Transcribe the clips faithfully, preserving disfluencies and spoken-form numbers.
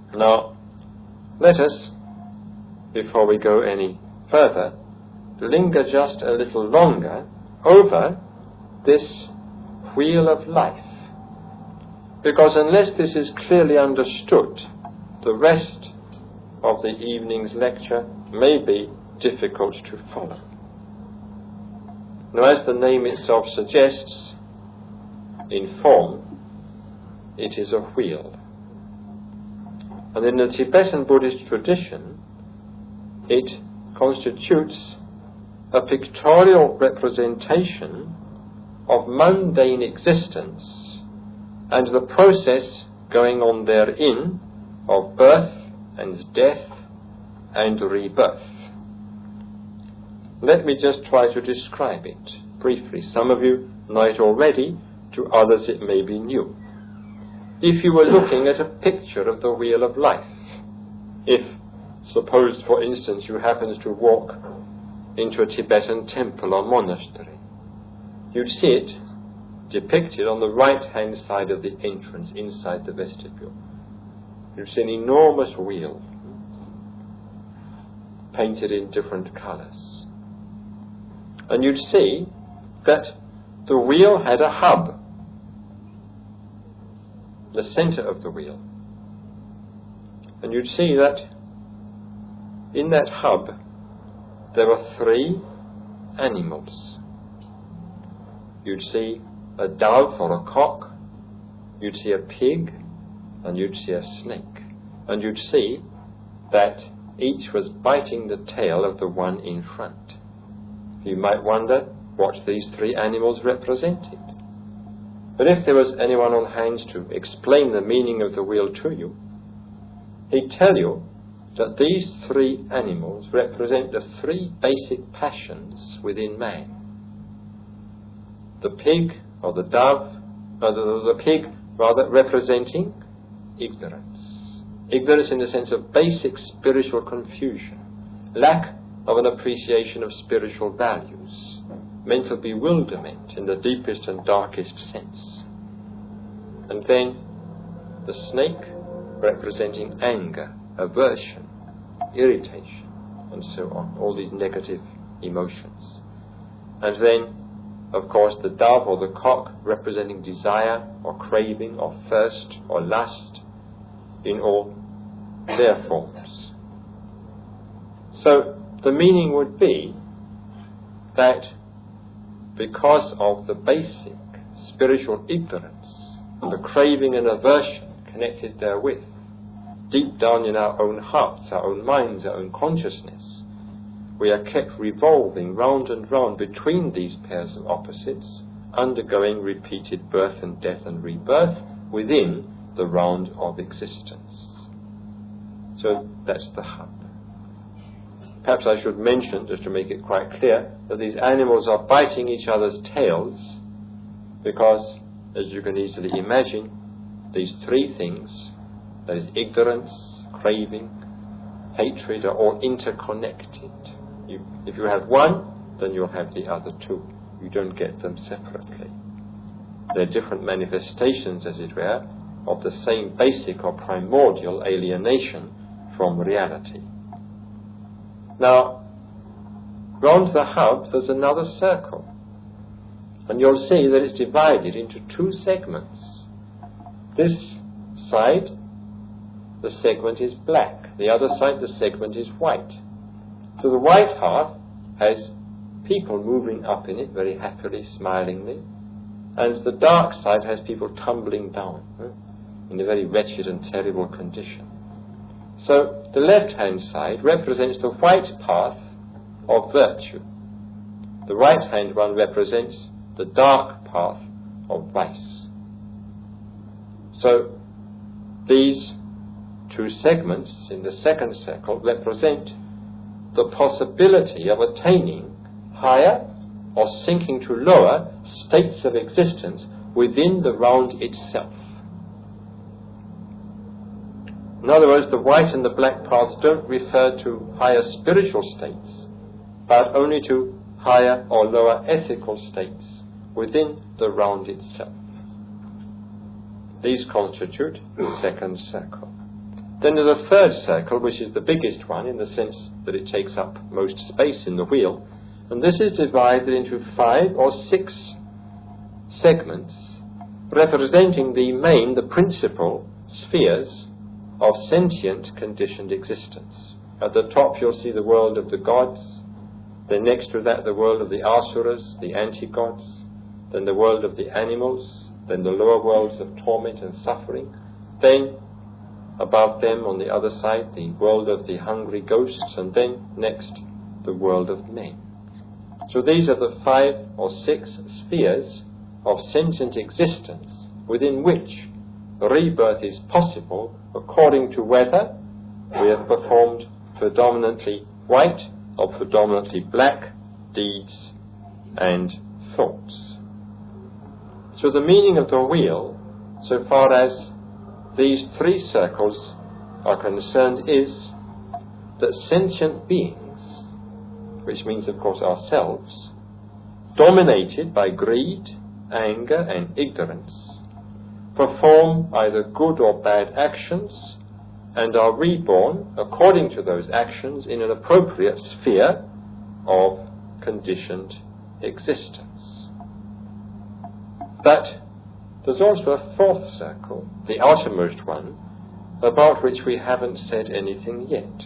Now, let us, before we go any further, linger just a little longer over this wheel of life. Because unless this is clearly understood, the rest of the evening's lecture may be difficult to follow. Now, as the name itself suggests, in form, it is a wheel. And in the Tibetan Buddhist tradition, it constitutes a pictorial representation of mundane existence and the process going on therein of birth and death and rebirth. Let me just try to describe it briefly. Some of you know it already, to others it may be new. If you were looking at a picture of the wheel of life, if, suppose for instance, you happened to walk into a Tibetan temple or monastery, you'd see it depicted on the right-hand side of the entrance, inside the vestibule. You'd see an enormous wheel, painted in different colours. And you'd see that the wheel had a hub, the centre of the wheel. And you'd see that in that hub there were three animals. You'd see a dove or a cock, you'd see a pig, and you'd see a snake. And you'd see that each was biting the tail of the one in front. You might wonder what these three animals represented. But if there was anyone on hand to explain the meaning of the wheel to you, he'd tell you that these three animals represent the three basic passions within man. The pig, or the dove, or the, the pig rather, representing ignorance. Ignorance in the sense of basic spiritual confusion, lack of an appreciation of spiritual values, mental bewilderment in the deepest and darkest sense. And then the snake representing anger, aversion, irritation, and so on, all these negative emotions. And then, of course, the dove or the cock representing desire or craving or thirst or lust in all their forms. So the meaning would be that because of the basic spiritual ignorance, the craving and aversion connected therewith, deep down in our own hearts, our own minds, our own consciousness, we are kept revolving round and round between these pairs of opposites, undergoing repeated birth and death and rebirth within the round of existence. So that's the hub. Perhaps I should mention, just to make it quite clear, that these animals are biting each other's tails because, as you can easily imagine, these three things, that is ignorance, craving, hatred, are all interconnected. You, if you have one, then you'll have the other two. You don't get them separately. They're different manifestations, as it were, of the same basic or primordial alienation from reality. Now, round the hub there's another circle, and you'll see that it's divided into two segments. This side, the segment is black. The other side, the segment is white. So the white half has people moving up in it very happily, smilingly, and the dark side has people tumbling down eh, in a very wretched and terrible condition. So the left-hand side represents the white path of virtue. The right-hand one represents the dark path of vice. So these two segments in the second circle represent the possibility of attaining higher or sinking to lower states of existence within the round itself. In other words, the white and the black paths don't refer to higher spiritual states, but only to higher or lower ethical states within the round itself. These constitute the second circle. Then there's a third circle, which is the biggest one in the sense that it takes up most space in the wheel, and this is divided into five or six segments representing the main, the principal spheres of sentient conditioned existence. At the top you'll see the world of the gods, then next to that the world of the asuras, the anti-gods, then the world of the animals, then the lower worlds of torment and suffering, then above them on the other side the world of the hungry ghosts, and then next the world of men. So these are the five or six spheres of sentient existence within which rebirth is possible according to whether we have performed predominantly white or predominantly black deeds and thoughts. So the meaning of the wheel, so far as these three circles are concerned, is that sentient beings, which means of course ourselves, dominated by greed, anger and ignorance, perform either good or bad actions and are reborn according to those actions in an appropriate sphere of conditioned existence. But there's also a fourth circle, the outermost one, about which we haven't said anything yet.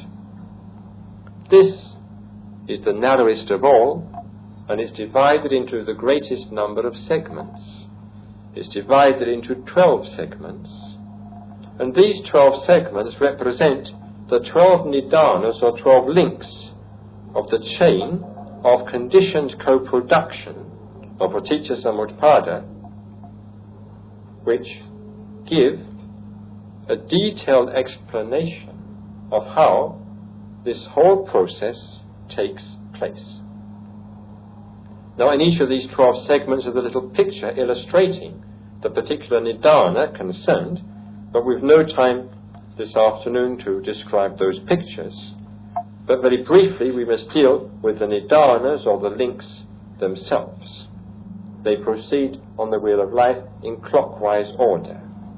This is the narrowest of all, and is divided into the greatest number of segments. It's divided into twelve segments, and these twelve segments represent the twelve nidanas, or twelve links of the chain of conditioned co-production of Paticca Samutpada, which give a detailed explanation of how this whole process takes place. Now, in each of these twelve segments is a little picture illustrating the particular nidana concerned, but we've no time this afternoon to describe those pictures. But very briefly, we must deal with the nidanas, or the links themselves. They proceed on the wheel of life in clockwise order.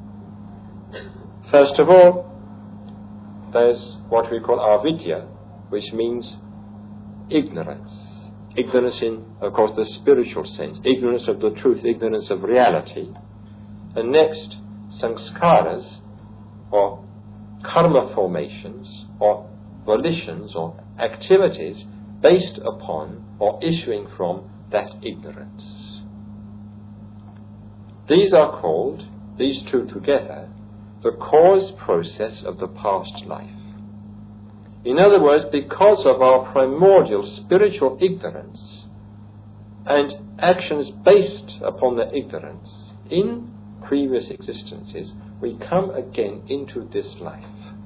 First of all, there's what we call avidya, which means ignorance. Ignorance in, of course, the spiritual sense, ignorance of the truth, ignorance of reality. And next, sanskaras, or karma formations, or volitions, or activities based upon or issuing from that ignorance. These are called, these two together, the cause process of the past life. In other words, because of our primordial spiritual ignorance and actions based upon the ignorance in previous existences, we come again into this life.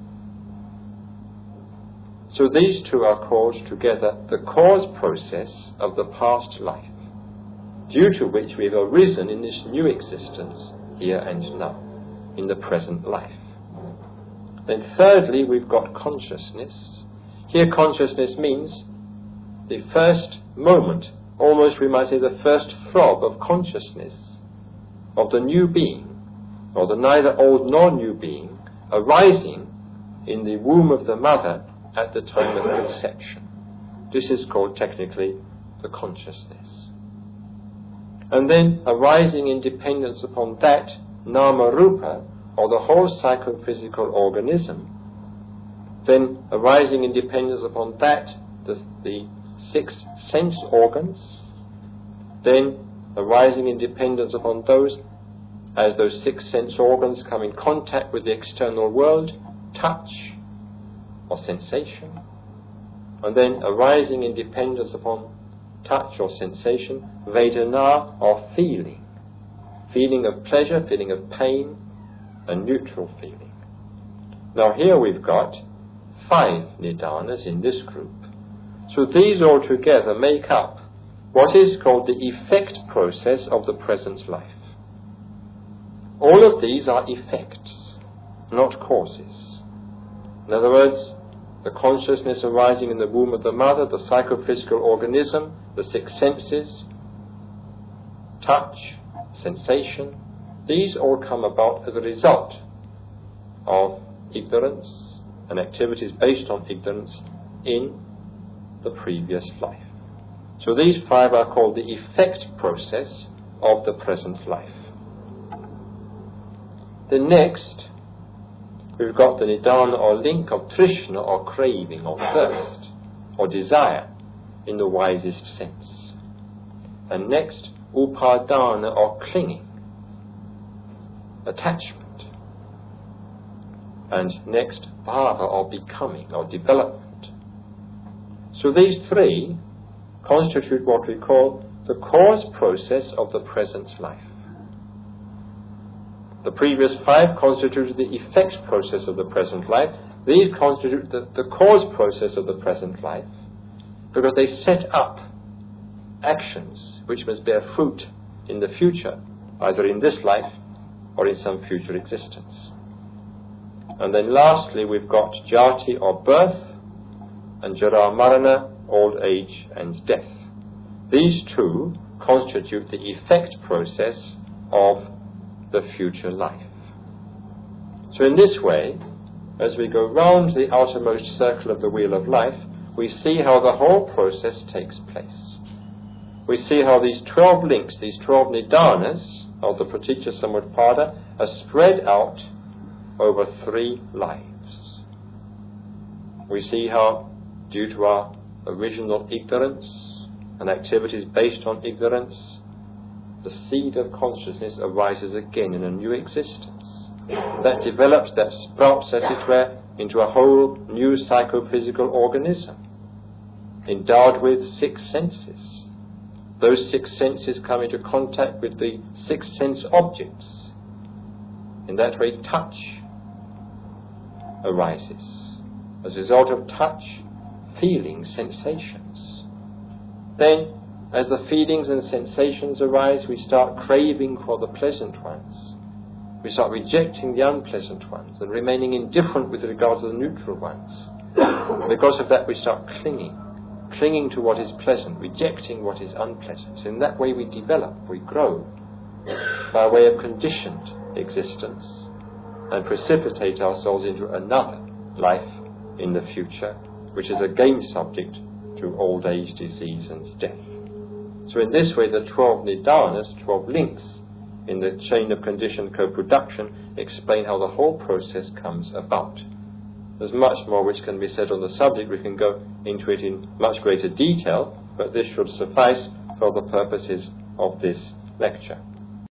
So these two are called together the cause process of the past life, due to which we have arisen in this new existence here and now, in the present life. Then thirdly, we've got consciousness. Here consciousness means the first moment, almost we might say the first throb of consciousness of the new being, or the neither old nor new being, arising in the womb of the mother at the time of conception. This is called technically the consciousness. And then arising in dependence upon that nama rupa, or the whole psychophysical organism, then arising in dependence upon that the, the six sense organs, then arising in dependence upon those as those six sense organs come in contact with the external world, touch or sensation, and then arising in dependence upon touch or sensation, vedana or feeling, feeling of pleasure, feeling of pain, a neutral feeling. Now here we've got five nidanas in this group. So these all together make up what is called the effect process of the present life. All of these are effects, not causes. In other words, the consciousness arising in the womb of the mother, the psychophysical organism, the six senses, touch, sensation, these all come about as a result of ignorance, and activities based on ignorance in the previous life. So these five are called the effect process of the present life. The next, we've got the nidana or link of trishna or craving or thirst or desire in the wisest sense. And next, upadana or clinging, attachment. And next, bhava or becoming or development. So these three constitute what we call the cause process of the present life. The previous five constituted the effect process of the present life. These constitute the, the cause process of the present life because they set up actions which must bear fruit in the future, either in this life or in some future existence. And then lastly we've got jati or birth and jara marana, old age and death. These two constitute the effect process of the future life. So in this way, as we go round the outermost circle of the wheel of life, we see how the whole process takes place. We see how these twelve links, these twelve nidanas of the Praticca Samutpada are spread out over three lives. We see how, due to our original ignorance and activities based on ignorance, the seed of consciousness arises again in a new existence. That develops, that sprouts, as it were, into a whole new psychophysical organism, endowed with six senses. Those six senses come into contact with the six sense objects. In that way, touch arises. As a result of touch, feelings, sensations. Then, as the feelings and sensations arise, we start craving for the pleasant ones. We start rejecting the unpleasant ones and remaining indifferent with regard to the neutral ones. Because of that, we start clinging, clinging to what is pleasant, rejecting what is unpleasant. In that way, we develop, we grow by way of conditioned existence and precipitate ourselves into another life in the future, which is again subject to old age, disease and death. So in this way, the twelve nidanas, twelve links in the chain of conditioned co-production, explain how the whole process comes about. There's much more which can be said on the subject. We can go into it in much greater detail, but this should suffice for the purposes of this lecture.